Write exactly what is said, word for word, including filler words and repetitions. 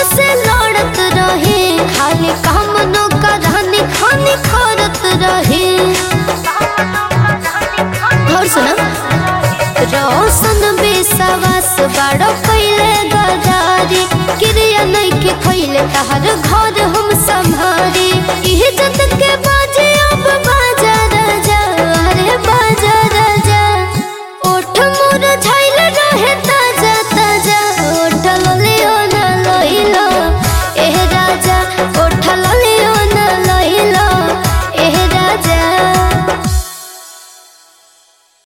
से लड़त रहे, खाली काम नो करानी खानी करत रहे। और सुना रोशन बेसवास बड़ो कैले गदारी, क्रिया नहीं के खैले तहर घर हम संभारी। इज्जत के बाजे अब बाजा राजा, अरे बाजा राजा। ओठ मुरझाई